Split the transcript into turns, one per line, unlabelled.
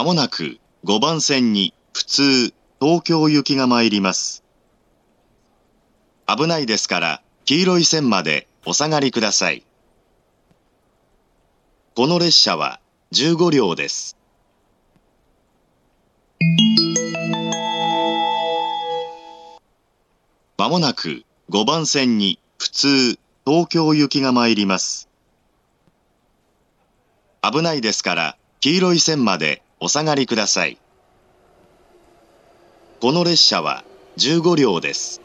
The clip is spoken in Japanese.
まもなく5番線に普通東京行きが参ります。危ないですから黄色い線までお下がりください。この列車は15両です。まもなく5番線に普通東京行きが参ります。危ないですから黄色い線までお下がりください。この列車は15両です。